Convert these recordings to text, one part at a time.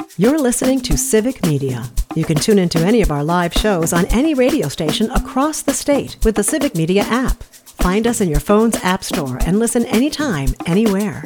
You're listening to Civic Media. You can tune into any of our live shows on any radio station across the state with the Civic Media app. Find us in your phone's app store and listen anytime, anywhere.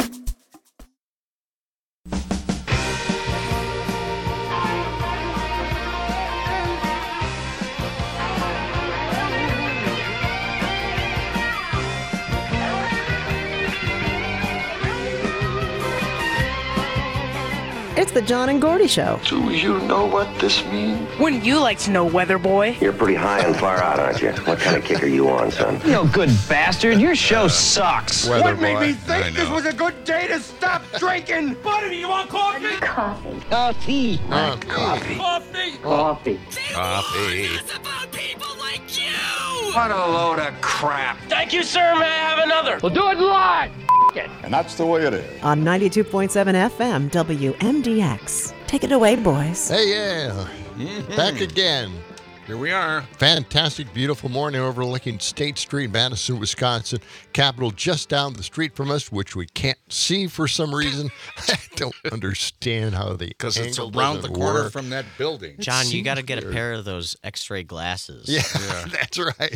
It's the John and Gordy Show. Do you know what this means? Wouldn't you like to know, Weather Boy? You're pretty high and far out, aren't you? What kind of kick are you on, son? You know, good bastard, your show sucks. What made me think this was a good day to stop drinking? Buddy, you want coffee? Coffee. Coffee. Coffee. Coffee. Coffee. Coffee. It's about people like you! What a load of crap. Thank you, sir. May I have another? We'll do it live. And that's the way it is. On 92.7 FM, WMDX. Take it away, boys. Hey, yeah. Back again. Here we are. Fantastic, beautiful morning overlooking State Street, Madison, Wisconsin. Capitol just down the street from us, which we can't see for some reason. I don't understand how the Because it's angle around the doesn't corner work. from that building. John, you got to get a pair of those X-ray glasses. Yeah, that's right.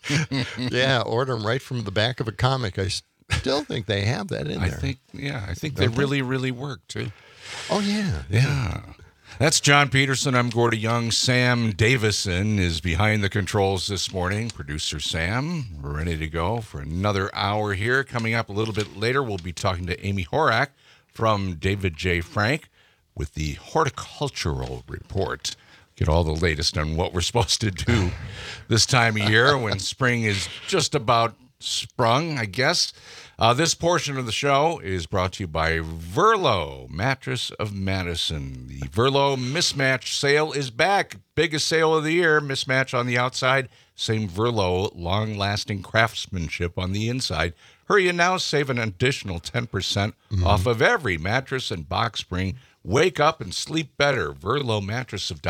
Yeah, order them right from the back of a comic. I still think they have that in there. I think they really, really work, too. Oh, yeah. Yeah. That's John Peterson. I'm Gordy Young. Sam Davison is behind the controls this morning. Producer Sam, we're ready to go for another hour here. Coming up a little bit later, we'll be talking to Amy Horak from David J. Frank with the Horticultural Report. Get all the latest on what we're supposed to do this time of year when spring is just about sprung, I guess. This portion of the show is brought to you by Verlo, Mattress of Madison. The Verlo Mismatch sale is back. Biggest sale of the year. Mismatch on the outside. Same Verlo long-lasting craftsmanship on the inside. Hurry in now. Save an additional 10% off of every mattress and box spring. Wake up and sleep better. Verlo Mattress of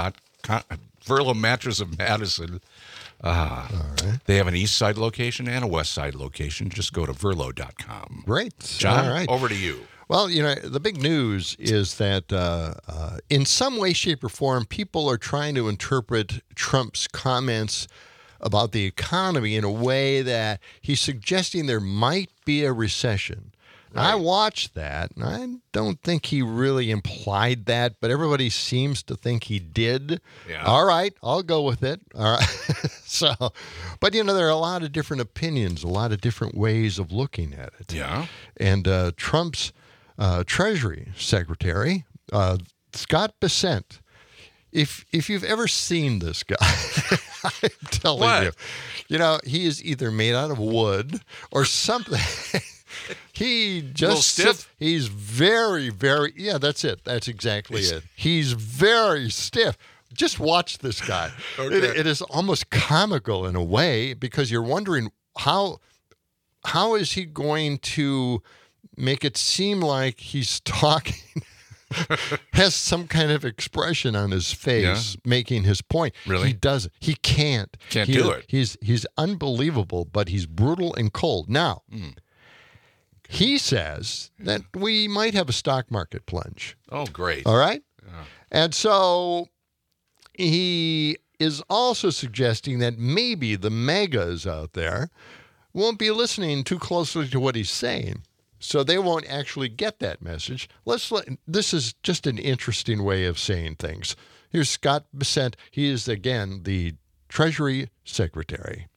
Madison. All right. They have an east side location and a west side location. Just go to verlo.com. Great. John, All right. over to you. Well, you know, the big news is that in some way, shape, or form, people are trying to interpret Trump's comments about the economy in a way that he's suggesting there might be a recession. Right. I watched that, and I don't think he really implied that, but everybody seems to think he did. Yeah. All right, I'll go with it. All right. But, you know, there are a lot of different opinions, a lot of different ways of looking at it. Yeah. And Trump's Treasury Secretary, Scott Bessent, if you've ever seen this guy, I'm telling you know, he is either made out of wood or something. He just he's very, very, yeah, that's it. That's exactly it. He's very stiff. Just watch this guy. Okay. It is almost comical in a way because you're wondering how is he going to make it seem like he's talking, has some kind of expression on his face making his point. Really? He doesn't. He can't. Can't do it. He's unbelievable, but he's brutal and cold. Now, he says that we might have a stock market plunge. Oh, great. All right? Yeah. And so he is also suggesting that maybe the megas out there won't be listening too closely to what he's saying. So they won't actually get that message. This is just an interesting way of saying things. Here's Scott Bessent. He is, again, the Treasury Secretary.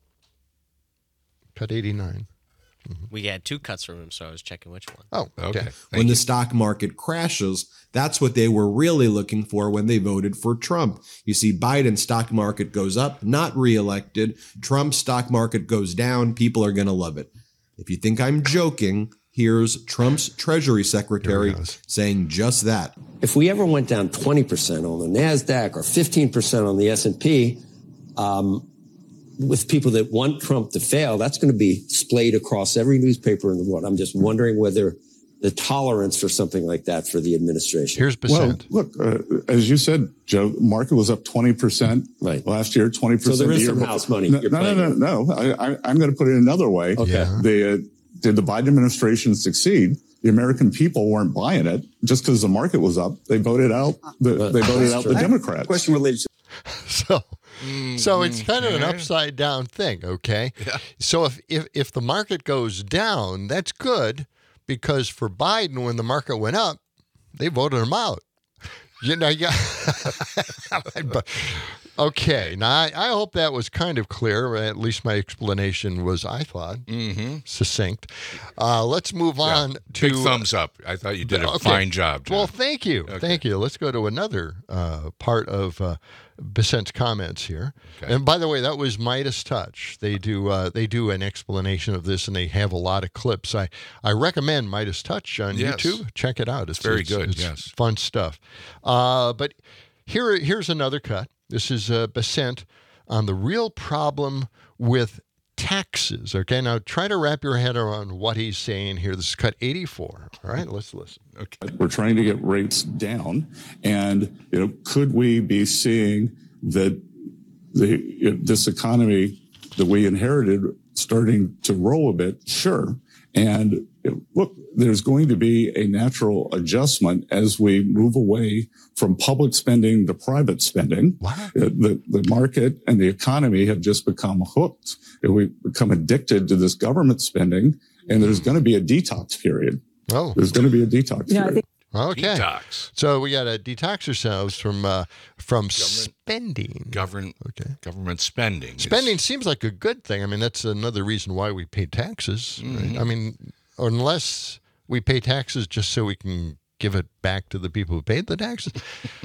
Cut 89. We had two cuts from him, so I was checking which one. Oh, okay. When the stock market crashes, that's what they were really looking for when they voted for Trump. You see, Biden's stock market goes up, not reelected. Trump's stock market goes down. People are going to love it. If you think I'm joking, here's Trump's Treasury Secretary saying just that. If we ever went down 20% on the NASDAQ or 15% on the S&P, with people that want Trump to fail, that's going to be splayed across every newspaper in the world. I'm just wondering whether the tolerance for something like that for the administration. Here's Bessent. Well, look, as you said, Joe, market was up 20% last year, 20%. So there is some house money. No. I'm going to put it another way. Okay. Did the Biden administration succeed the American people weren't buying it just because the market was up. They voted out the Democrats. Question related to So it's kind of an upside down thing, okay? Yeah. So if the market goes down, that's good, because for Biden, when the market went up, they voted him out. You know, okay. Now I hope that was kind of clear. At least my explanation was, I thought, succinct. Let's move on to big thumbs up. I thought you did a fine job, John. Well, thank you. Okay. Thank you. Let's go to another part of Besant's comments here. Okay. And by the way, that was Midas Touch. They do an explanation of this, and they have a lot of clips. I recommend Midas Touch on YouTube. Check it out. It's very good. It's fun stuff. But here's another cut. This is Besant on the real problem with taxes. Okay, now try to wrap your head around what he's saying here. This is cut 84. All right, let's listen. Okay. We're trying to get rates down, and could we be seeing that this economy that we inherited starting to roll a bit? Sure. And look, there's going to be a natural adjustment as we move away from public spending to private spending. The market and the economy have just become hooked. We've become addicted to this government spending, and there's going to be a detox period. Oh, there's going to be a detox period. Okay. Detox. So we got to detox ourselves from spending. Government spending. Spending seems like a good thing. I mean, that's another reason why we pay taxes. Right? I mean, unless we pay taxes just so we can give it back to the people who paid the taxes.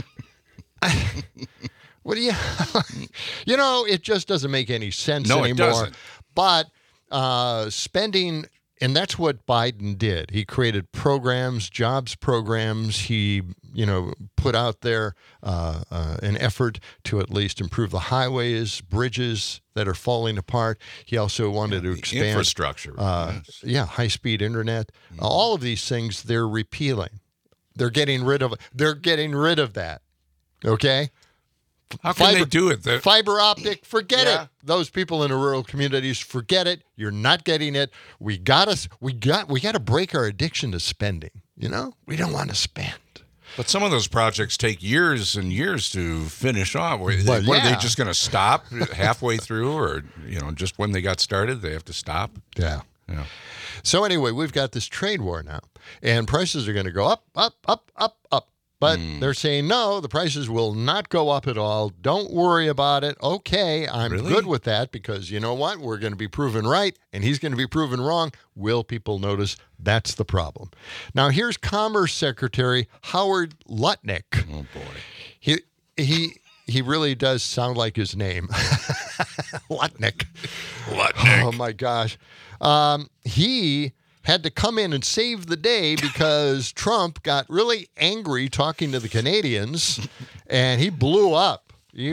What do you? It just doesn't make any sense anymore. It doesn't. But spending. And that's what Biden did. He created programs, jobs programs. He, put out there an effort to at least improve the highways, bridges that are falling apart. He also wanted to expand infrastructure. High-speed internet. All of these things they're repealing. They're getting rid of. They're getting rid of that. Okay. How can they do it? Fiber optic, forget it. Those people in the rural communities, forget it. You're not getting it. We got to break our addiction to spending. We don't want to spend. But some of those projects take years and years to finish off. What are they just going to stop halfway through, or just when they got started, they have to stop? Yeah. So anyway, we've got this trade war now, and prices are going to go up, up, up, up, up. But they're saying, no, the prices will not go up at all. Don't worry about it. Okay, I'm good with that, because you know what? We're going to be proven right, and he's going to be proven wrong. Will people notice? That's the problem. Now, here's Commerce Secretary Howard Lutnick. Oh, boy. He really does sound like his name. Lutnick. Oh, my gosh. He had to come in and save the day because Trump got really angry talking to the Canadians, and he blew up. He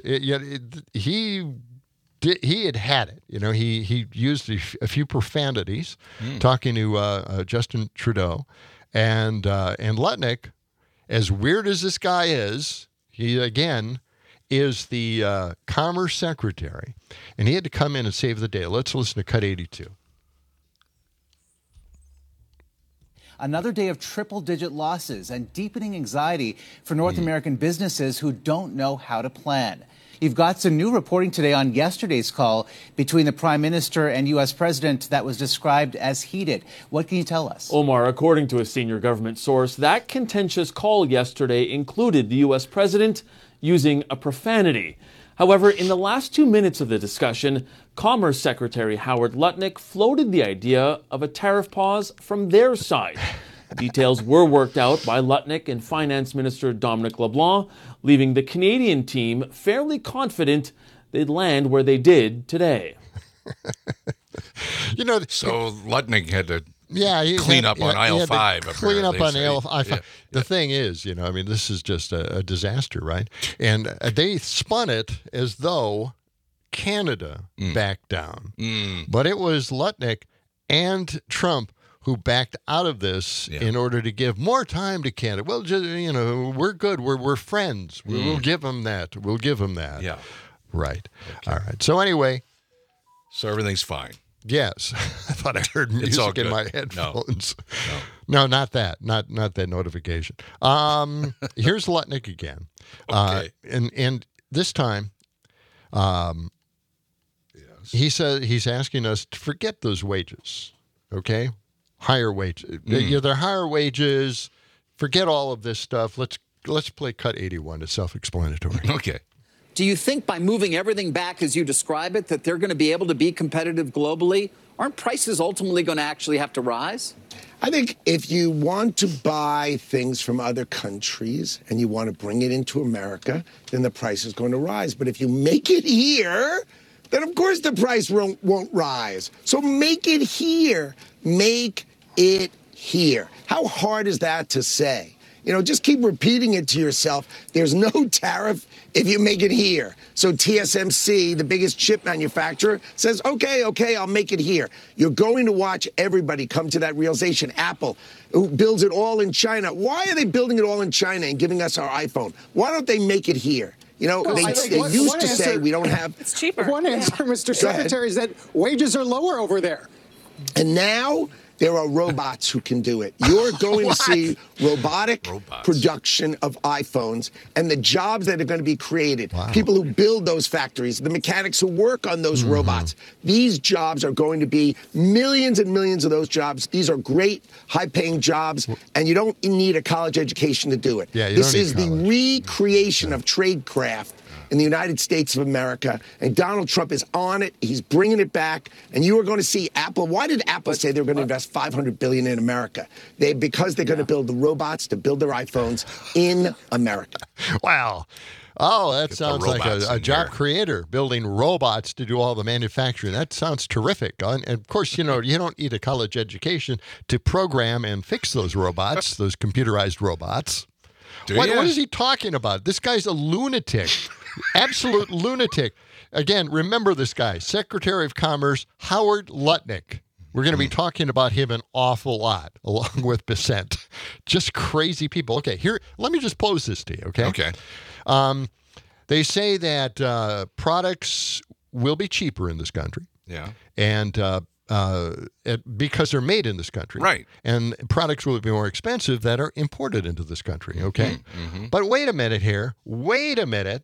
had it. He used a few profanities talking to Justin Trudeau, and Lutnick, as weird as this guy is, he again is the Commerce Secretary, and he had to come in and save the day. Let's listen to Cut 82. Another day of triple-digit losses and deepening anxiety for North American businesses who don't know how to plan. You've got some new reporting today on yesterday's call between the Prime Minister and U.S. President that was described as heated. What can you tell us? Omar, according to a senior government source, that contentious call yesterday included the U.S. President using a profanity. However, in the last 2 minutes of the discussion, Commerce Secretary Howard Lutnick floated the idea of a tariff pause from their side. Details were worked out by Lutnick and Finance Minister Dominic LeBlanc, leaving the Canadian team fairly confident they'd land where they did today. So Lutnick had to clean up on aisle 5. Clean up on aisle 5. The thing is, this is just a disaster, right? And they spun it as though Canada backed down. But it was Lutnick and Trump who backed out of this in order to give more time to Canada. Well, just, we're good. We're friends. We'll give them that. We'll give them that. Yeah. Right. Okay. All right. So anyway. So everything's fine. Yes. I thought I heard It's all music in good. my headphones. No, not that. Not that notification. Here's Lutnick again. Okay. And this time, he said he's asking us to forget those wages. Okay? Higher wages. Yeah, they're higher wages. Forget all of this stuff. Let's play cut 81. It's self-explanatory. Okay. Do you think by moving everything back as you describe it that they're going to be able to be competitive globally? Aren't prices ultimately going to actually have to rise? I think if you want to buy things from other countries and you want to bring it into America, then the price is going to rise. But if you make it here, then of course the price won't rise. So make it here. Make it here. How hard is that to say? You know, just keep repeating it to yourself. There's no tariff if you make it here. So TSMC, the biggest chip manufacturer, says, okay, I'll make it here. You're going to watch everybody come to that realization. Apple, who builds it all in China. Why are they building it all in China and giving us our iPhone? Why don't they make it here? You know, they used to say we don't have... It's cheaper. One answer, Mr. Secretary, is that wages are lower over there. And now... there are robots who can do it. You're going to see robots production of iPhones and the jobs that are going to be created. Wow. People who build those factories, the mechanics who work on those robots. These jobs are going to be millions and millions of those jobs. These are great, high-paying jobs, and you don't need a college education to do it. Yeah, this is the recreation of tradecraft in the United States of America, and Donald Trump is on it. He's bringing it back, and you are going to see Apple. Why did Apple say they're going to invest $500 billion in America? Because they're going to build the robots to build their iPhones in America. Wow. Oh, that sounds like a job creator building robots to do all the manufacturing. That sounds terrific. And of course, you know, you don't need a college education to program and fix those robots, those computerized robots. What is he talking about? This guy's a lunatic. Absolute lunatic. Again, remember this guy, Secretary of Commerce Howard Lutnick. We're going to be talking about him an awful lot, along with Bissett. Just crazy people. Okay, here, let me just pose this to you, okay? Okay. They say that products will be cheaper in this country. Yeah. And because they're made in this country. Right. And products will be more expensive that are imported into this country, okay? But wait a minute here. Wait a minute.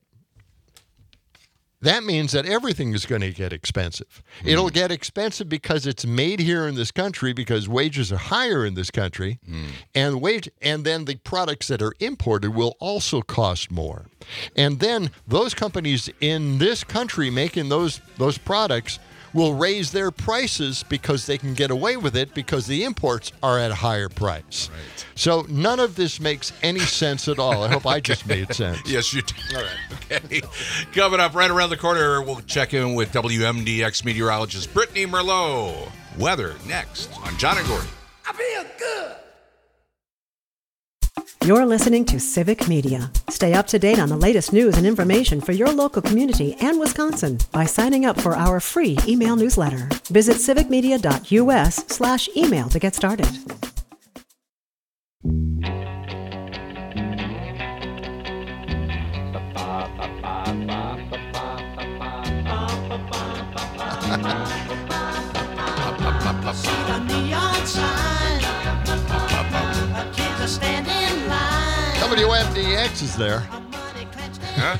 That means that everything is going to get expensive. It'll get expensive because it's made here in this country, because wages are higher in this country, and then the products that are imported will also cost more. And then those companies in this country making those products will raise their prices because they can get away with it because the imports are at a higher price. Right. So none of this makes any sense at all. I hope I just made sense. Yes, you did. All right. Okay. Coming up right around the corner, we'll check in with WMDX meteorologist Brittany Merlot. Weather next on John and Gordy. I feel good. You're listening to Civic Media. Stay up to date on the latest news and information for your local community and Wisconsin by signing up for our free email newsletter. Visit civicmedia.us/email to get started. WMDX is there. Huh?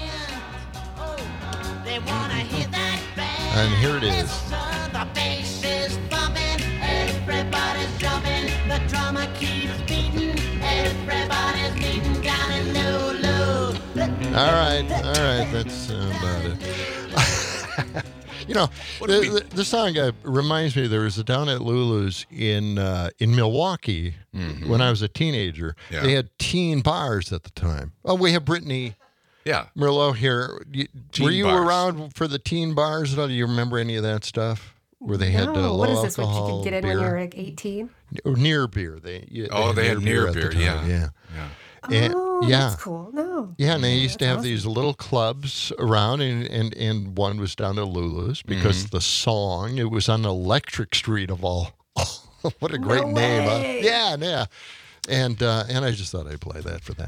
And here it is. The bass is thumping, everybody's jumping, the drummer keeps beating, everybody's beating down in low. All right, that's about it. You know, the song reminds me, there was a down at Lulu's in Milwaukee when I was a teenager. Yeah. They had teen bars at the time. Oh, we have Brittany Merlot here. Were you around for the teen bars? Do you remember any of that stuff? Where they had low what is alcohol this, what you could get in beer? when you were like 18? Or near beer. They had near at the beer, time, yeah. That's cool. No. Yeah, and they used to have these little clubs around, and one was down at Lulu's because the song, it was on Electric Street of all. What a great name. Yeah. And I just thought I'd play that for that.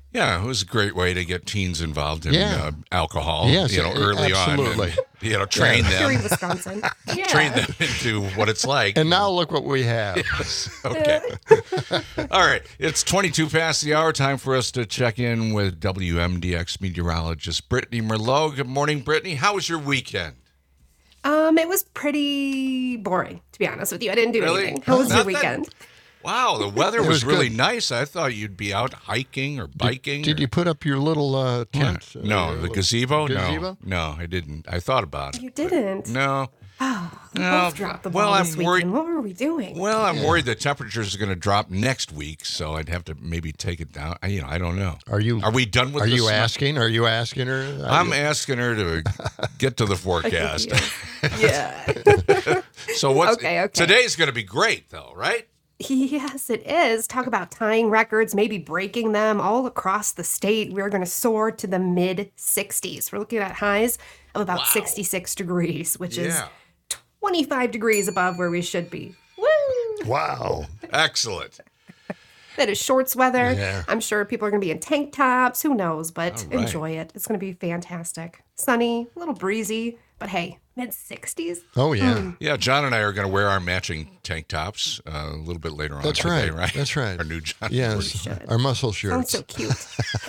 Yeah, it was a great way to get teens involved in Yeah. alcohol. Yes, early absolutely. on. And, train Here in them. Wisconsin. Yeah. Train them into what it's like. And now look what we have. Okay. All right. It's 22 past the hour. Time for us to check in with WMDX meteorologist Brittany Merlot. Good morning, Brittany. How was your weekend? It was pretty boring, to be honest with you. I didn't do Really? anything. How was your Nothing? weekend? Wow, the weather It was was really good. nice. I thought you'd be out hiking or biking. Did you put up your little tent? No, the gazebo? Gazebo? No, I didn't. I thought about it. You didn't? No. Oh, we No, both dropped the ball well, this I'm worried- weekend. What were we doing? Well, I'm worried the temperatures are going to drop next week, so I'd have to maybe take it down. I don't know. Are we done with Are this? you asking? Are you asking her? I'm asking her to get to the forecast. Yeah. So what's Okay. today's going to be great, though, right? Yes, it is. Talk about tying records, maybe breaking them all across the state. We're going to soar to the mid 60s. We're looking at highs of about 66 degrees, which is 25 degrees above where we should be. Woo! Wow. Excellent. That is shorts weather. Yeah. I'm sure people are going to be in tank tops. Who knows? But All right. enjoy it. It's going to be fantastic. Sunny, a little breezy, but hey, mid 60s. Oh, yeah. Yeah, John and I are going to wear our matching tank tops a little bit later on. That's today, right. That's right. Our new John. Yes, our muscle shirts. Sounds so cute.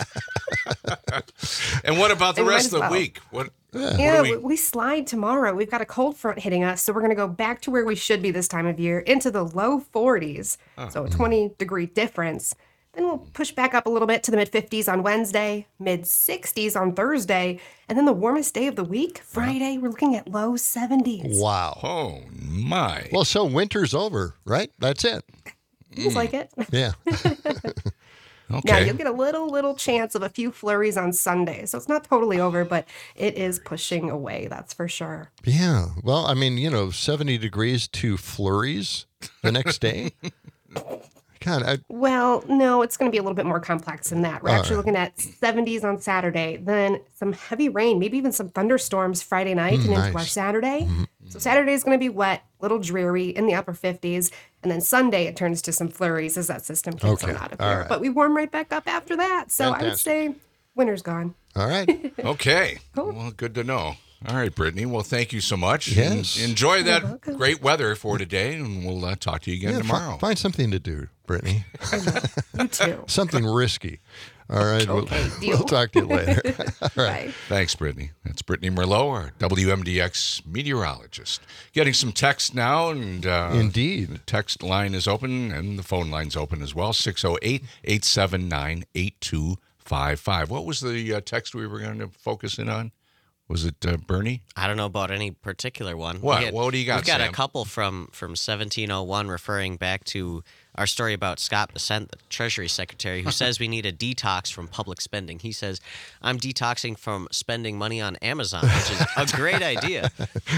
And what about the And might rest as of the well. week? What Yeah, do we slide tomorrow. We've got a cold front hitting us, so we're going to go back to where we should be this time of year, into the low 40s. So a 20-degree difference. Then we'll push back up a little bit to the mid 50s on Wednesday, mid 60s on Thursday, and then the warmest day of the week, Friday, we're looking at low 70s. Wow. Oh, my. Well, so winter's over, right? That's it. Feels like it. Yeah. Now Okay. you'll get a little chance of a few flurries on Sunday, so it's not totally over, but it is pushing away. That's for sure. Yeah. Well, I mean, 70 degrees to flurries the next day. God, Well, no, it's going to be a little bit more complex than that. We're All actually right. looking at 70s on Saturday, then some heavy rain, maybe even some thunderstorms Friday night and into our nice. Saturday. So Saturday is going to be wet, little dreary in the upper 50s, and then Sunday it turns to some flurries as that system kicks on Okay. out of All here. right. But we warm right back up after that. So I would Fantastic. say winter's gone. all right. Okay. Cool. Well, good to know. All right, Brittany. Well, thank you so much. Yes. Enjoy that welcome. great weather for today, and we'll talk to you again Yeah, tomorrow. Find something to do, Brittany. You too. Something risky. All right. Okay, we'll deal. talk to you later. All right. Bye. Thanks, Brittany. That's Brittany Merlot, our WMDX meteorologist. Getting some text now, and Indeed. the text line is open, and the phone line's open as well, 608-879-8255. What was the text we were going to focus in on? Was it Bernie? I don't know about any particular one. What? What do you got, We've got Sam? a couple from 1701 referring back to our story about Scott Bessent, the Treasury Secretary, who says we need a detox from public spending. He says, I'm detoxing from spending money on Amazon, which is a great idea.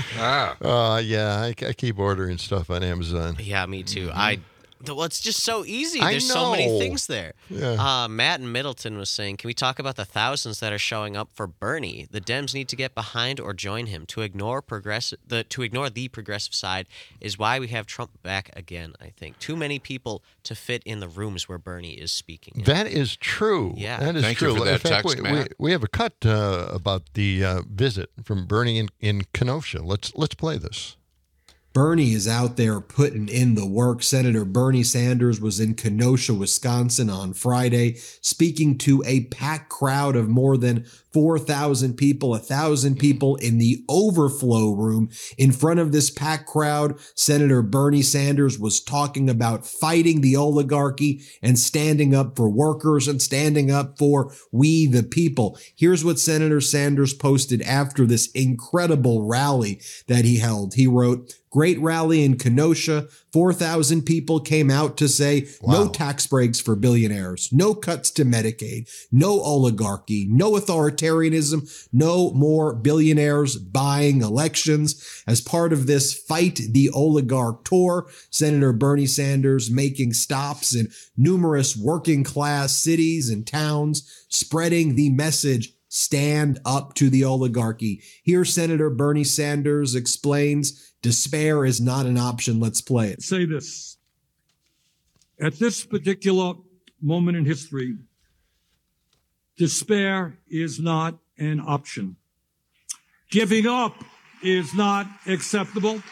Yeah, I keep ordering stuff on Amazon. Yeah, me too. Well, it's just so easy. I There's so many know. things there. Yeah. Matt in Middleton was saying, can we talk about the thousands that are showing up for Bernie? The Dems need to get behind or join him. To ignore the progressive side is why we have Trump back again, I think. Too many people to fit in the rooms where Bernie is speaking. in. That is true. Yeah. That is Thank you true. for that in fact, text, we Matt. have a cut about the visit from Bernie in Kenosha. Let's play this. Bernie is out there putting in the work. Senator Bernie Sanders was in Kenosha, Wisconsin on Friday, speaking to a packed crowd of more than 4,000 people, 1,000 people in the overflow room. In front of this packed crowd, Senator Bernie Sanders was talking about fighting the oligarchy and standing up for workers and standing up for we the people. Here's what Senator Sanders posted after this incredible rally that he held. He wrote, "Great rally in Kenosha. 4,000 people came out to say no tax breaks for billionaires, no cuts to Medicaid, no oligarchy, no authoritarianism, no more billionaires buying elections." As part of this Fight the Oligarch tour, Senator Bernie Sanders making stops in numerous working class cities and towns, spreading the message, stand up to the oligarchy. Here, Senator Bernie Sanders explains, despair is not an option. Let's play it. Say this. At this particular moment in history, Despair is not an option. Giving up is not acceptable.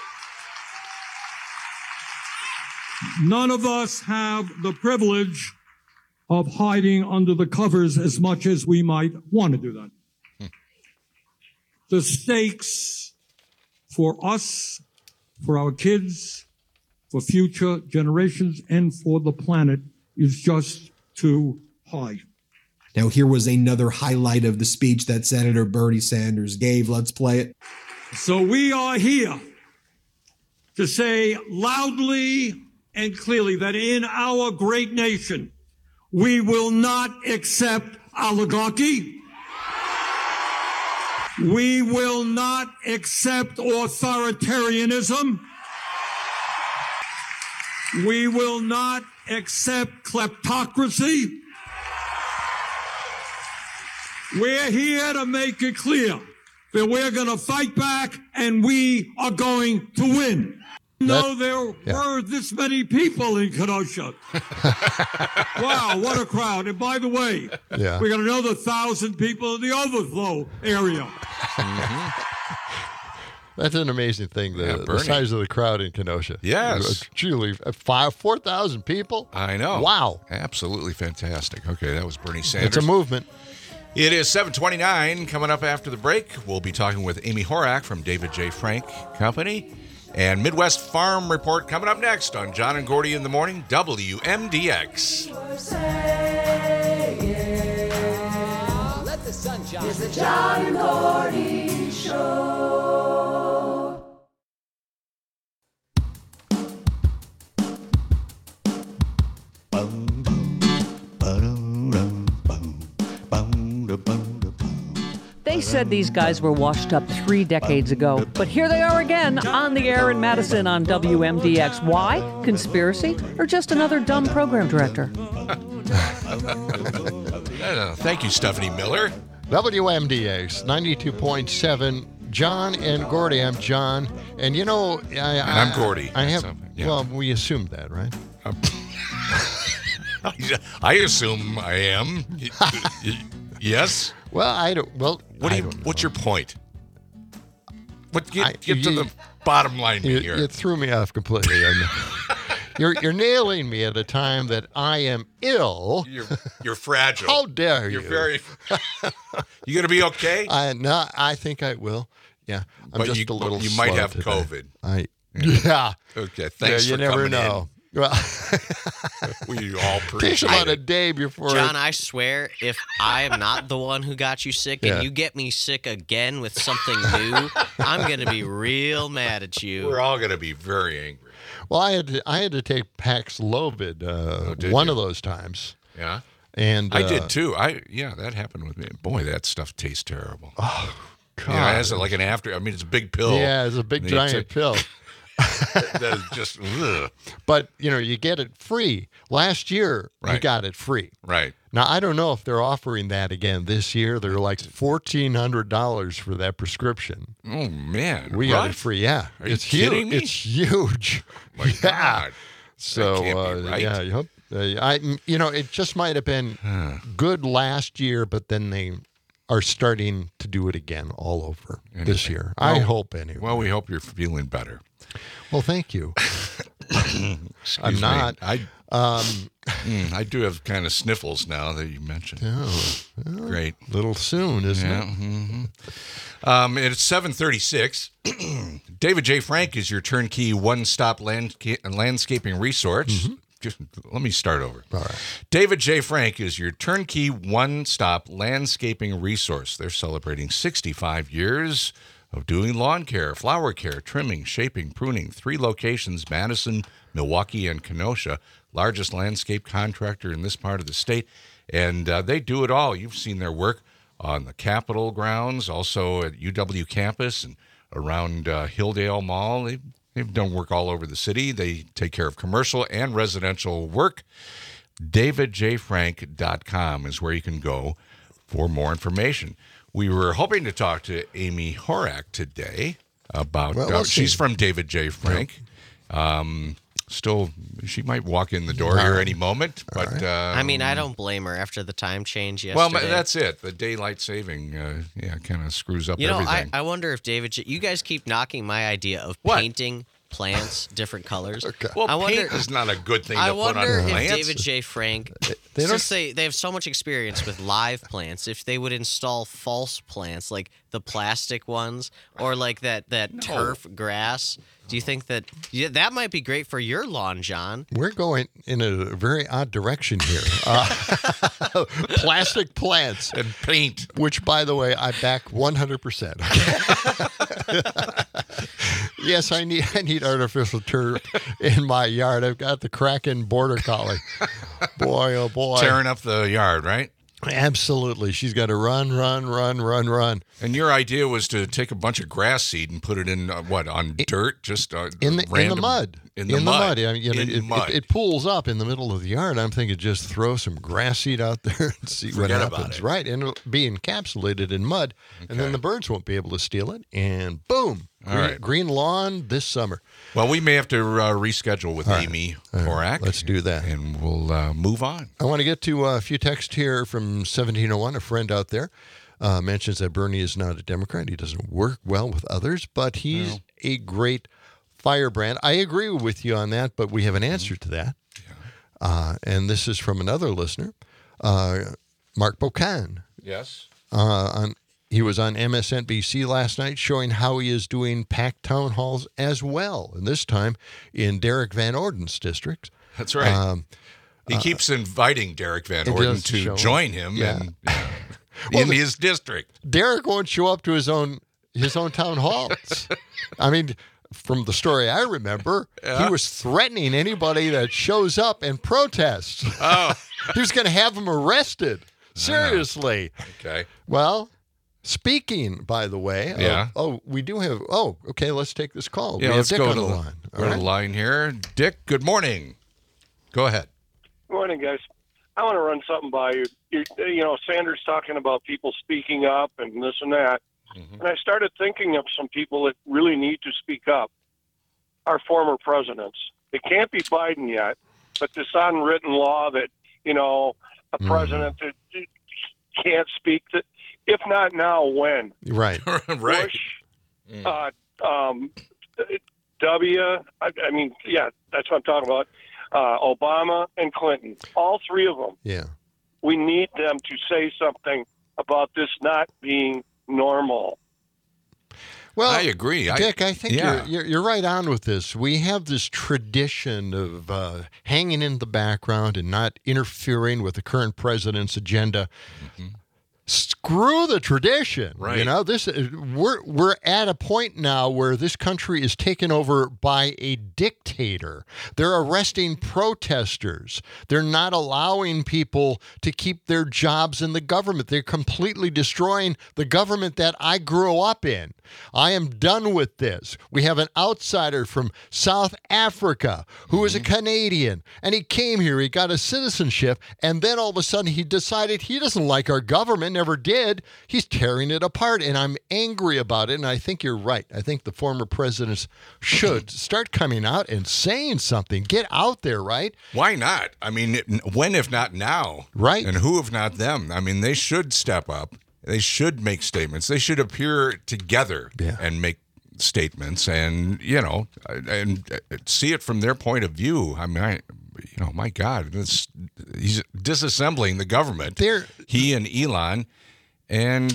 None of us have the privilege of hiding under the covers as much as we might want to do that. The stakes for us, for our kids, for future generations, and for the planet is just too high. Now, here was another highlight of the speech that Senator Bernie Sanders gave. Let's play it. So we are here to say loudly and clearly that in our great nation, we will not accept oligarchy. We will not accept authoritarianism. We will not accept kleptocracy. We're here to make it clear that we're going to fight back and we are going to win. No, there were this many people in Kenosha. Wow, what a crowd. And by the way, we got another 1,000 people in the overflow area. That's an amazing thing, the size of the crowd in Kenosha. Yes. Truly, 4,000 people? I know. Wow. Absolutely fantastic. Okay, that was Bernie Sanders. It's a movement. It is 7:29. Coming up after the break, we'll be talking with Amy Horak from David J. Frank Company. And Midwest Farm Report coming up next on John and Gordy in the Morning, WMDX. Let the sun shine. It's the John and Gordy Show. They said these guys were washed up 3 decades ago, but here they are again on the air in Madison on WMDX. Why? Conspiracy? Or just another dumb program director? Thank you, Stephanie Miller. WMDX 92.7. John and Gordy. I'm John. And you know, I'm Gordy. Well, we assumed that, right? I assume I am. Yes? Well, I don't. Well, what's your point? Get to the bottom line here. You threw me off completely. You're nailing me at a time that I am ill. You're fragile. How dare you? You're very. You gonna be okay? I think I will. Yeah, I'm just a little. You might slow have today. COVID. Yeah. Okay. Thanks you for never coming know. in. Well, we all takes appreciate about a it. day before. John, I swear, if I am not the one who got you sick and you get me sick again with something new, I'm going to be real mad at you. We're all going to be very angry. Well, I had to take Paxlovid one of those times. Yeah. And I did too. That happened with me. Boy, that stuff tastes terrible. Oh God! You know, it has like an after. I mean, it's a big pill. Yeah, it's a big giant pill. That's just. Ugh. But you get it free. Last year, you got it free. Right. Now I don't know if they're offering that again this year. They're like $1,400 for that prescription. Oh man, we got it free. Yeah, Are you it's kidding huge. me? It's huge. My God. So That can't be right. yeah, you hope. It just might have been good last year, but then they are starting to do it again all over this year. Well, I hope anyway. Well, we hope you're feeling better. Well, thank you. I'm not. I do have kind of sniffles now that you mentioned. Oh, Great. Little soon, isn't it? Mm-hmm. It's 7:36. David J. Frank is your turnkey one-stop landscaping resource. Mm-hmm. Just let me start over. All right. David J. Frank is your turnkey one-stop landscaping resource. They're celebrating 65 years of doing lawn care, flower care, trimming, shaping, pruning. 3 locations, Madison, Milwaukee, and Kenosha. Largest landscape contractor in this part of the state. And they do it all. You've seen their work on the Capitol grounds, also at UW campus and around Hilldale Mall. They've done work all over the city. They take care of commercial and residential work. DavidJFrank.com is where you can go for more information. We were hoping to talk to Amy Horak today about, she's from David J. Frank. still, she might walk in the door here any moment. But I mean, I don't blame her after the time change yesterday. Well, that's it. The daylight saving, kind of screws up everything. I wonder if David, you guys keep knocking my idea of painting plants different colors. Well, paint is not a good thing to put on plants. I wonder if David J. Frank, since they have so much experience with live plants, if they would install false plants, like the plastic ones, or like that turf grass. Do you think that might be great for your lawn, John? We're going in a very odd direction here. Plastic plants. And paint. Which, by the way, I back 100%. Yes, I need artificial turf in my yard. I've got the Kraken Border Collie. Boy, oh boy. Tearing up the yard, right? Absolutely. She's got to run. And your idea was to take a bunch of grass seed and put it in, on dirt? Just in the mud. In the mud. I mean, it pools up in the middle of the yard. I'm thinking just throw some grass seed out there and see what happens. About it. Right. And it'll be encapsulated in mud. Okay. And then the birds won't be able to steal it. And boom. Green lawn this summer. Well, we may have to reschedule with Amy Horak. Let's do that. And we'll move on. I want to get to a few texts here from 1701. A friend out there mentions that Bernie is not a Democrat. He doesn't work well with others, but he's a great firebrand. I agree with you on that, but we have an answer to that. Yeah. And this is from another listener, Mark Bocan. Yes. He was on MSNBC last night showing how he is doing packed town halls as well, and this time in Derek Van Orden's district. That's right. He keeps inviting Derek Van Orden to join him in his district. Derek won't show up to his own town halls. I mean, from the story I remember, he was threatening anybody that shows up and protests. Oh. He was going to have them arrested. Seriously. Okay. Well, speaking, by the way, we do have. Oh, okay. Let's take this call. Yeah, we have let's Dick go on to the line. Go to the line here. Dick, good morning. Go ahead. Good morning, guys. I want to run something by you. Sanders talking about people speaking up and this and that. Mm-hmm. And I started thinking of some people that really need to speak up. Our former presidents. It can't be Biden yet, but this unwritten law that, a president that can't speak, that if not now, when? Right. Right. Bush, that's what I'm talking about. Obama and Clinton, all three of them. Yeah. We need them to say something about this not being normal. Well, I agree. Dick, I think you're right on with this. We have this tradition of hanging in the background and not interfering with the current president's agenda. Mm-hmm. Screw the tradition. Right. We're at a point now where this country is taken over by a dictator. They're arresting protesters. They're not allowing people to keep their jobs in the government. They're completely destroying the government that I grew up in. I am done with this. We have an outsider from South Africa who is a Canadian, and he came here, he got a citizenship, and then all of a sudden he decided he doesn't like our government, never did. He's tearing it apart, and I'm angry about it, and I think you're right. I think the former presidents should start coming out and saying something. Get out there, right? Why not? I mean, when if not now? Right. And who if not them? I mean, they should step up. They should make statements. They should appear together and make statements and, and see it from their point of view. I mean, my God, he's disassembling the government. He and Elon, and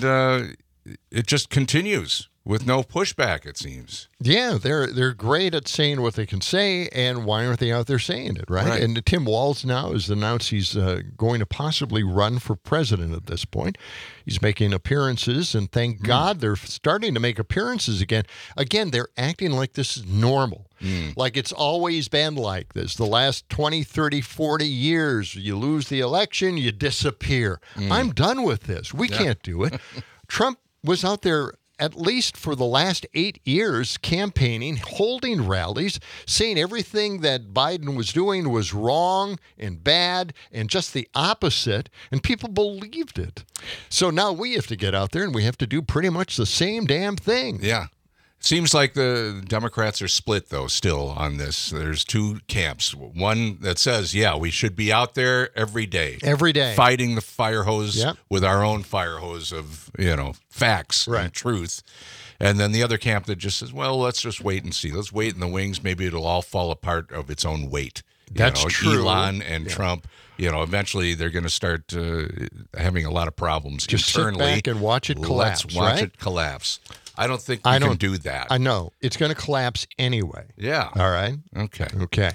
it just continues with no pushback, it seems. Yeah, they're great at saying what they can say, and why aren't they out there saying it, right? And Tim Walz now has announced he's going to possibly run for president at this point. He's making appearances, and thank God they're starting to make appearances again. Again, they're acting like this is normal, like it's always been like this. The last 20, 30, 40 years, you lose the election, you disappear. I'm done with this. We can't do it. Trump was out there at least for the last 8 years, campaigning, holding rallies, saying everything that Biden was doing was wrong and bad and just the opposite, and people believed it. So now we have to get out there and we have to do pretty much the same damn thing. Yeah. Seems like the Democrats are split, though, still on this. There's two camps. One that says, yeah, we should be out there every day. Every day. Fighting the fire hose with our own fire hose of, facts and truth. And then the other camp that just says, well, let's just wait and see. Let's wait in the wings. Maybe it'll all fall apart of its own weight. That's true. Elon and Trump, eventually they're going to start having a lot of problems just internally. Sit back and watch it collapse. Let's watch it collapse. I don't think we can do that. I know. It's going to collapse anyway. Yeah. All right? Okay.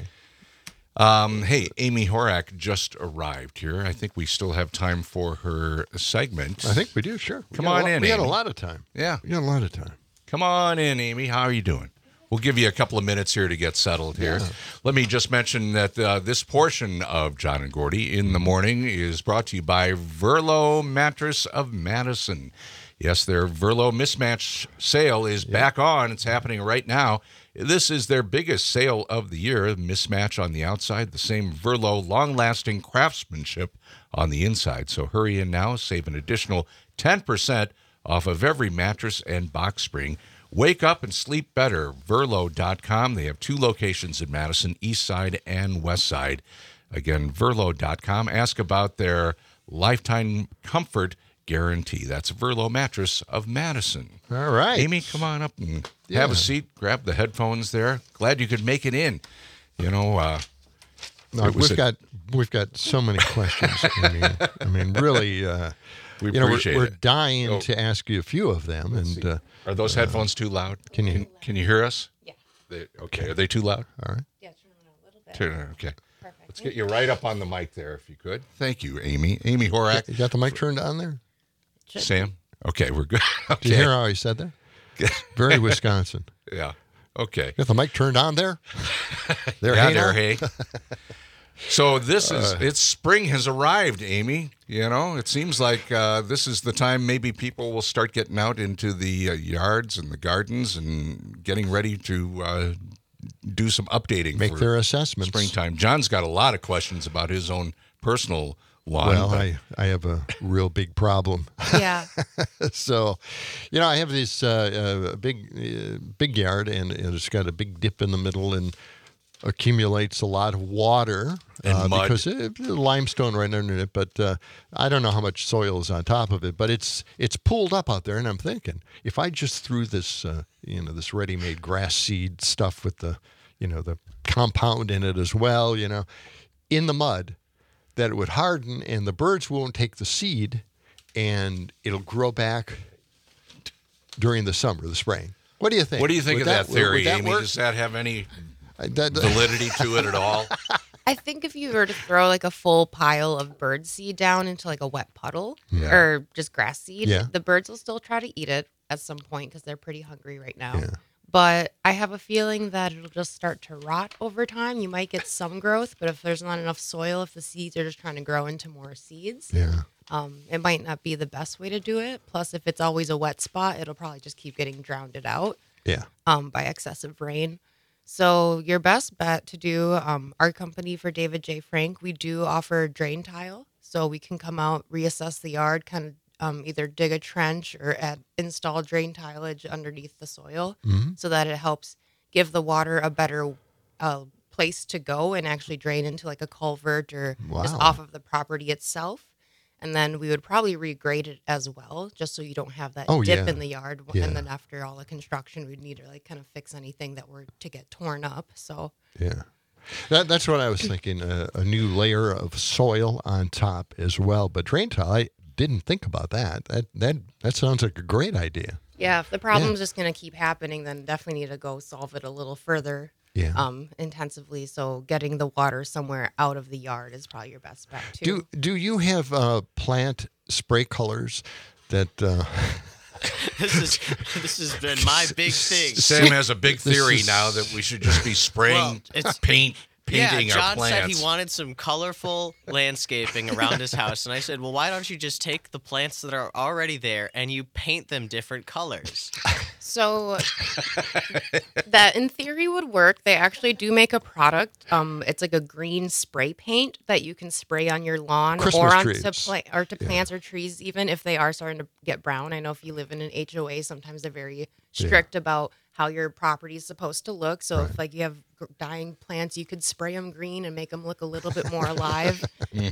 Hey, Amy Horak just arrived here. I think we still have time for her segment. I think we do, sure. Come on in, We got a Amy. lot of time. Yeah. We got a lot of time. Come on in, Amy. How are you doing? We'll give you a couple of minutes here to get settled here. Yeah. Let me just mention that this portion of John and Gordy in the Morning is brought to you by Verlo Mattress of Madison. Yes, their Verlo mismatch sale is back on. It's happening right now. This is their biggest sale of the year. Mismatch on the outside, the same Verlo long-lasting craftsmanship on the inside. So hurry in now. Save an additional 10% off of every mattress and box spring. Wake up and sleep better. Verlo.com. They have 2 locations in Madison, East Side and West Side. Again, Verlo.com. Ask about their lifetime comfort guarantee. That's Verlo Mattress of Madison. All right. Amy, come on up and have a seat. Grab the headphones there. Glad you could make it in. We've got so many questions. I mean, really. We appreciate we're it. dying to ask you a few of them. And are those headphones too loud? Can you hear us? Yeah. Okay. Are they too loud? All right. Yeah, turn them a little bit. Okay. Perfect. Let's get you right up on the mic there, if you could. Thank you, Amy. Amy Horak. You got the mic turned on there? Sam? Okay, we're good. Okay. Did you hear how he said that? Very Wisconsin. Yeah. Okay. Got the mic turned on there? Hey. So it's spring has arrived, Amy. It seems like this is the time maybe people will start getting out into the yards and the gardens and getting ready to do some updating. Make their assessments. Springtime. John's got a lot of questions about his own personal lawn. Well, I have a real big problem. Yeah. So, I have this big yard, and it's got a big dip in the middle and accumulates a lot of water and mud. Because limestone right under it. But I don't know how much soil is on top of it. But it's pooled up out there, and I'm thinking if I just threw this this ready-made grass seed stuff with the the compound in it as well, in the mud, that it would harden and the birds won't take the seed and it'll grow back during the summer, the spring. What do you think? What do you think of that theory, Amy? Work? Does that have any validity to it at all? I think if you were to throw like a full pile of bird seed down into like a wet puddle or just grass seed, the birds will still try to eat it at some point because they're pretty hungry right now. Yeah. But I have a feeling that it'll just start to rot over time. You might get some growth, but if there's not enough soil, if the seeds are just trying to grow into more seeds, it might not be the best way to do it. Plus, if it's always a wet spot, it'll probably just keep getting drowned out by excessive rain. So your best bet to do, our company for David J. Frank, we do offer drain tile. So we can come out, reassess the yard, kind of either dig a trench or install drain tilage underneath the soil so that it helps give the water a better place to go and actually drain into like a culvert or just off of the property itself. And then we would probably regrade it as well, just so you don't have that dip in the yard. Yeah. And then after all the construction, we'd need to like kind of fix anything that were to get torn up. So that's what I was thinking. A new layer of soil on top as well. But drain tile, I didn't think about that. That sounds like a great idea. Yeah, if the problem's just going to keep happening, then definitely need to go solve it a little further. Intensively. So getting the water somewhere out of the yard is probably your best bet too. Do you have plant spray colors that? This has been my big thing. Sam has a big theory now that we should just be spraying painting John our plants. said he wanted some colorful landscaping around his house, and I said, well, why don't you just take the plants that are already there and you paint them different colors? So that in theory would work. They actually do make a product. It's like a green spray paint that you can spray on your lawn Christmas or onto trees. plants or trees, even if they are starting to get brown. I know if you live in an HOA, sometimes they're very strict about how your property is supposed to look. So if like you have dying plants, you could spray them green and make them look a little bit more alive.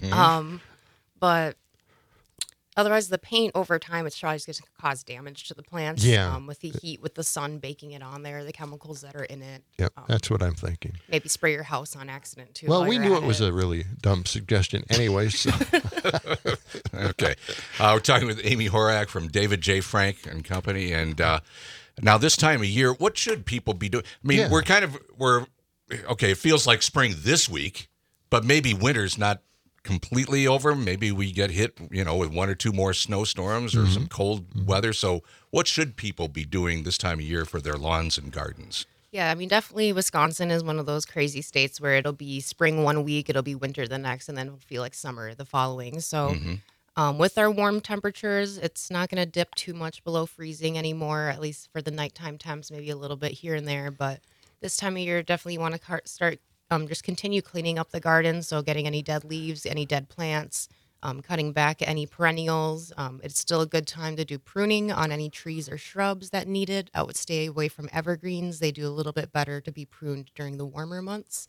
But otherwise, the paint over time, it's probably going to cause damage to the plants. Yeah. With the heat, with the sun baking it on there, the chemicals that are in it. Yep, that's what I'm thinking. Maybe spray your house on accident too. Well, while we you're knew at it was a really dumb suggestion anyway. So. Okay. We're talking with Amy Horak from David J. Frank and Company. And now this time of year, what should people be doing? I mean, we're okay, it feels like spring this week, but maybe winter's not completely over. Maybe we get hit, with one or two more snowstorms or some cold weather. So what should people be doing this time of year for their lawns and gardens? Yeah, I mean, definitely Wisconsin is one of those crazy states where it'll be spring one week, it'll be winter the next, and then it'll feel like summer the following. So with our warm temperatures, it's not going to dip too much below freezing anymore, at least for the nighttime temps, maybe a little bit here and there. But this time of year, definitely want to start just continue cleaning up the garden. So getting any dead leaves, any dead plants, cutting back any perennials. It's still a good time to do pruning on any trees or shrubs that need it. I would stay away from evergreens. They do a little bit better to be pruned during the warmer months.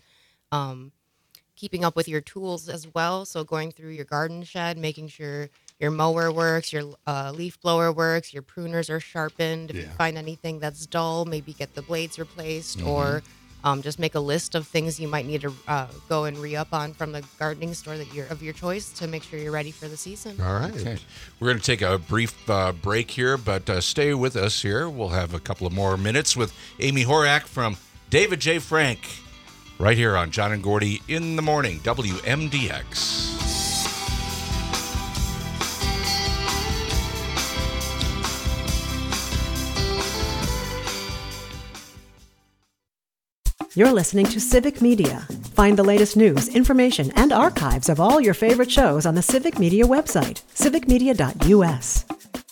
Keeping up with your tools as well. So going through your garden shed, making sure your mower works, your leaf blower works, your pruners are sharpened. If you find anything that's dull, maybe get the blades replaced or just make a list of things you might need to go and re-up on from the gardening store of your choice to make sure you're ready for the season. All right. Okay. We're going to take a brief break here, but stay with us here. We'll have a couple of more minutes with Amy Horak from David J. Frank right here on John and Gordy in the Morning, WMDX. You're listening to Civic Media. Find the latest news, information, and archives of all your favorite shows on the Civic Media website, civicmedia.us.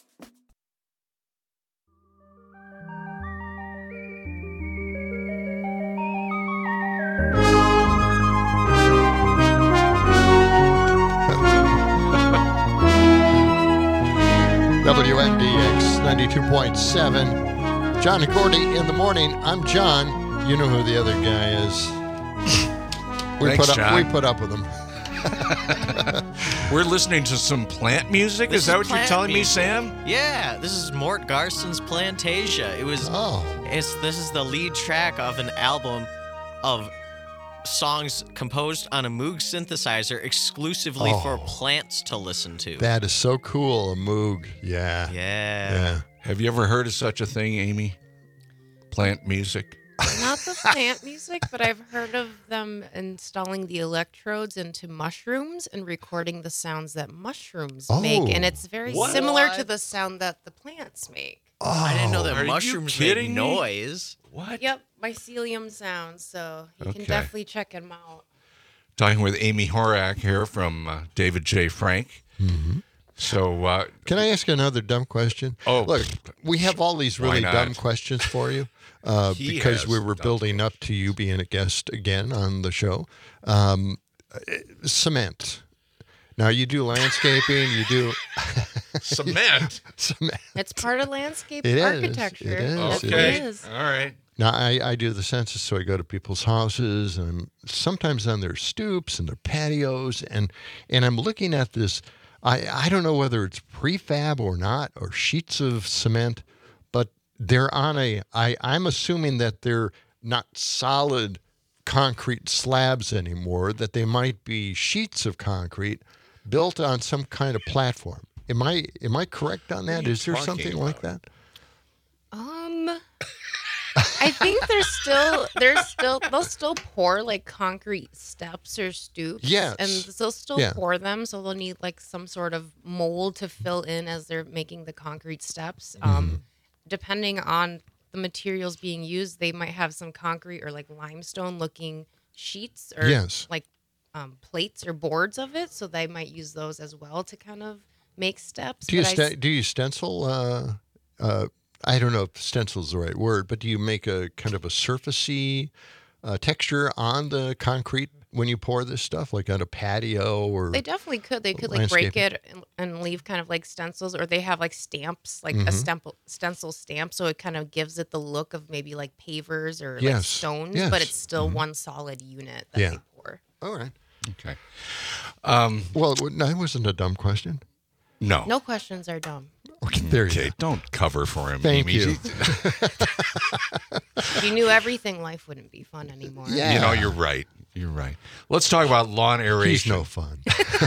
WMDX 92.7. John and Gordy in the Morning. I'm John. You know who the other guy is. We put up with him. We're listening to some plant music. Is that what you're telling me, Sam? Yeah, this is Mort Garson's Plantasia. This is the lead track of an album of songs composed on a Moog synthesizer exclusively for plants to listen to. That is so cool, a Moog. Yeah. Have you ever heard of such a thing, Amy? Plant music? Not the plant music, but I've heard of them installing the electrodes into mushrooms and recording the sounds that mushrooms make. And it's very similar to the sound that the plants make. I didn't know that Are mushrooms you make kidding me? noise. What? Yep, mycelium sounds. So you can definitely check them out. Talking with Amy Horak here from David J. Frank. Mm-hmm. So, can I ask another dumb question? Oh, look, we have all these really dumb questions for you because we were building up to you being a guest again on the show. Cement. Now you do landscaping. You do cement. Cement. It's part of landscape It is. architecture. It is. Yes, Okay. it is. All right. Now, I do the census, so I go to people's houses, and I'm sometimes on their stoops and their patios, and I'm looking at this. I don't know whether it's prefab or not, or sheets of cement, but they're on I'm assuming that they're not solid concrete slabs anymore, that they might be sheets of concrete built on some kind of platform. Am I correct on that? Is there something like that? I think they'll still pour like concrete steps or stoops. Yes. And they'll still pour them, so they'll need like some sort of mold to fill in as they're making the concrete steps. Depending on the materials being used, they might have some concrete or like limestone looking sheets or like plates or boards of it, so they might use those as well to kind of make steps. Do you stencil I don't know if stencil is the right word, but do you make a kind of a surfacey texture on the concrete when you pour this stuff, like on a patio or? They definitely could. They could like break it and leave kind of like stencils, or they have like stamps, like a stencil stamp, so it kind of gives it the look of maybe like pavers or like stones, but it's still one solid unit that they pour. All right. Okay. Well, that wasn't a dumb question. No. No questions are dumb. Okay, there you go. Don't cover for him. Thank Amy. you. If you knew everything, life wouldn't be fun anymore. Yeah. You know, you're right. You're right. Let's talk about lawn aeration. He's no fun.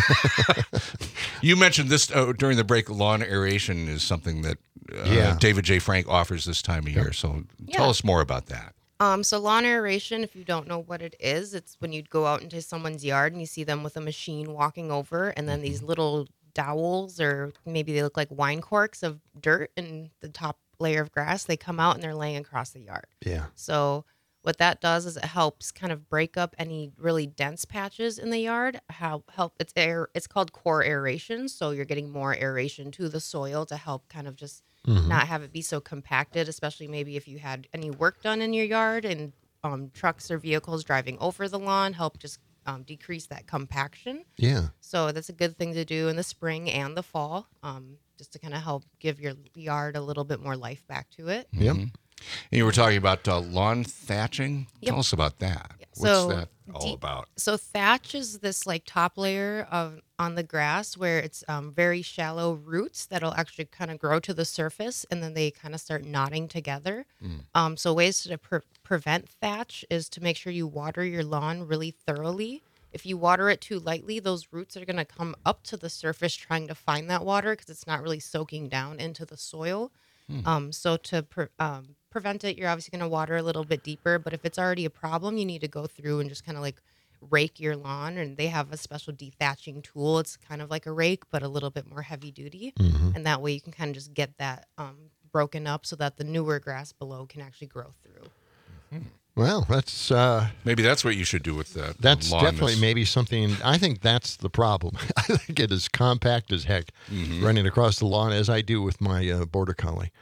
You mentioned this during the break. Lawn aeration is something that David J. Frank offers this time of year. So tell us more about that. So lawn aeration, if you don't know what it is, it's when you'd go out into someone's yard and you see them with a machine walking over, and then these little dowels, or maybe they look like wine corks of dirt in the top layer of grass, they come out and they're laying across the yard. Yeah. So what that does is it helps kind of break up any really dense patches in the yard. It's called core aeration, so you're getting more aeration to the soil to help kind of just not have it be so compacted, especially maybe if you had any work done in your yard and trucks or vehicles driving over the lawn, help just decrease that compaction. Yeah. So that's a good thing to do in the spring and the fall, just to kind of help give your yard a little bit more life back to it. Yep. And you were talking about lawn thatching. Yep. Tell us about that. So What's that all about? So thatch is this like top layer on the grass where it's very shallow roots that'll actually kind of grow to the surface, and then they kind of start knotting together. So ways to prevent thatch is to make sure you water your lawn really thoroughly. If you water it too lightly, those roots are going to come up to the surface trying to find that water because it's not really soaking down into the soil. So to prevent it, you're obviously going to water a little bit deeper, but if it's already a problem, you need to go through and just kind of like rake your lawn, and they have a special dethatching tool. It's kind of like a rake, but a little bit more heavy duty. And that way you can kind of just get that broken up so that the newer grass below can actually grow through. Well, that's maybe that's what you should do with that. That's definitely maybe something. I think that's the problem. I think it is compact as heck, running across the lawn as I do with my border collie.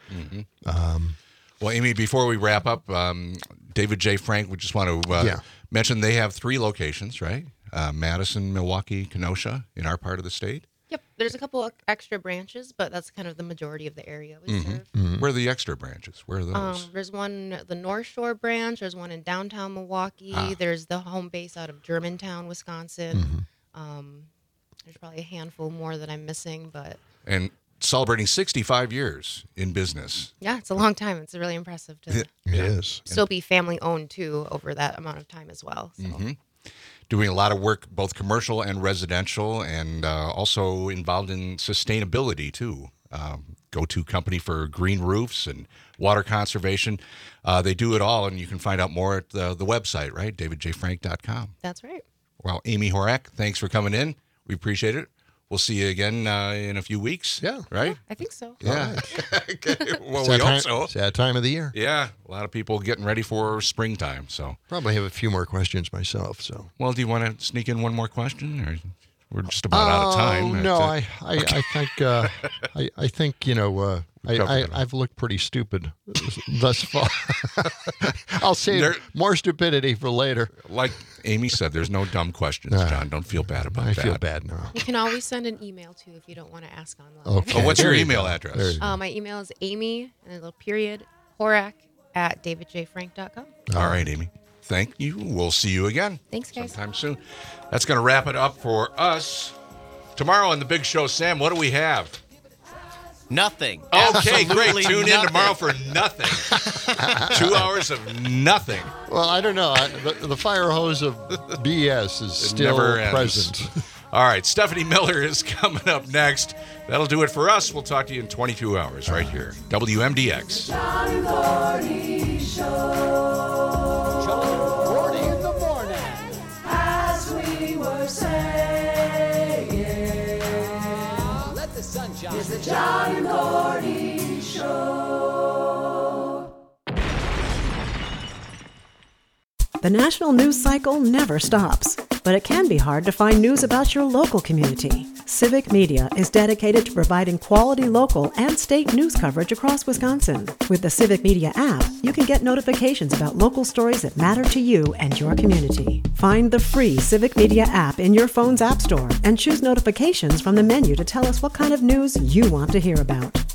Well, Amy, before we wrap up, David J. Frank, we just want to mention they have 3 locations, right? Madison, Milwaukee, Kenosha in our part of the state. Yep. There's a couple extra branches, but that's kind of the majority of the area we serve. Where are the extra branches? Where are those? There's one, the North Shore branch. There's one in downtown Milwaukee. There's the home base out of Germantown, Wisconsin. There's probably a handful more that I'm missing, but... And celebrating 65 years in business. Yeah, it's a long time. It's really impressive to It is. still be family-owned, too, over that amount of time as well. So. Doing a lot of work, both commercial and residential, and also involved in sustainability, too. Go-to company for green roofs and water conservation. They do it all, and you can find out more at the website, right? davidjfrank.com. That's right. Well, Amy Horak, thanks for coming in. We appreciate it. We'll see you again in a few weeks. Yeah. Right? I think so. Yeah. Okay. Well, It's we that hope time- so. It's that time of the year. Yeah. A lot of people getting ready for springtime. So Probably have a few more questions myself. So. Well, do you want to sneak in one more question, or we're just about out of time? No, I think I've looked pretty stupid thus far. I'll save more stupidity for later. Like Amy said, there's no dumb questions, John. Don't feel bad about that. I feel bad now. You can always send an email, too, if you don't want to ask online. Okay. Oh, what's your There you email go. address? There you go. My email is Amy, and a little period, Horak @davidjfrank.com. All right, Amy. Thank you. We'll see you again. Thanks, guys. Sometime soon. That's going to wrap it up for us. Tomorrow on the Big Show, Sam, what do we have? Nothing. Okay, great. Absolutely Tune in nothing. tomorrow for nothing. 2 hours of nothing. Well, I don't know. The fire hose of BS is still never ends. present. All right, Stephanie Miller is coming up next. That'll do it for us. We'll talk to you in 22 hours right here. WMDX. John and Gordy Show. John and Gordy in the morning. As we were saying, let the sun shine. It's the John and Gordy Show. The national news cycle never stops, but it can be hard to find news about your local community. Civic Media is dedicated to providing quality local and state news coverage across Wisconsin. With the Civic Media app, you can get notifications about local stories that matter to you and your community. Find the free Civic Media app in your phone's app store and choose notifications from the menu to tell us what kind of news you want to hear about.